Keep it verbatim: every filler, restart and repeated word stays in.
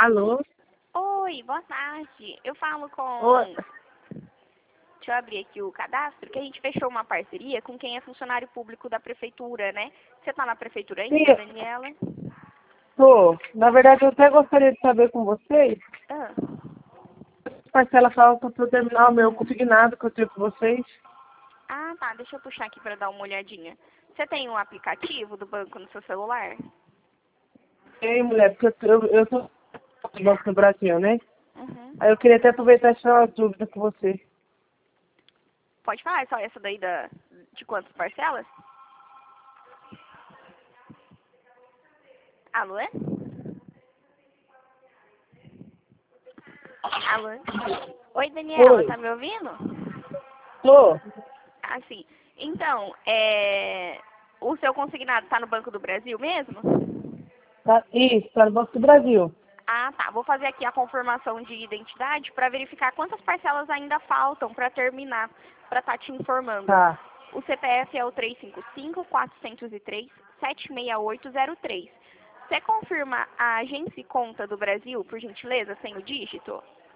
Alô? Oi, boa tarde. Eu falo com... Oi. Deixa eu abrir aqui o cadastro, que a gente fechou uma parceria com quem é funcionário público da prefeitura, né? Você tá na prefeitura ainda, Sim, Daniela? tô. Na verdade, eu até gostaria de saber com vocês, Ah, parcela falta para eu terminar o meu consignado que eu tenho com vocês. ah, tá. Deixa eu puxar aqui para dar uma olhadinha. Você tem um aplicativo do banco no seu celular? Ei, mulher, porque eu, eu, eu tô no Banco do Brasil, né? Uhum. Aí eu queria até aproveitar e tirar uma dúvida com você. Pode falar, é só essa daí da... de quantas parcelas? Alô, é? Alô? Oi, Daniela, Oi. tá me ouvindo? Tô. Ah, sim. Então, é... o seu consignado tá no Banco do Brasil mesmo? Tá, isso, tá no Banco do Brasil. Ah, tá. Vou fazer aqui a confirmação de identidade para verificar quantas parcelas ainda faltam para terminar, para estar te informando. Tá. O C P F é o três cinco cinco, quatro zero três, sete seis oito zero três. Você confirma a agência e conta do Brasil, por gentileza, sem o dígito?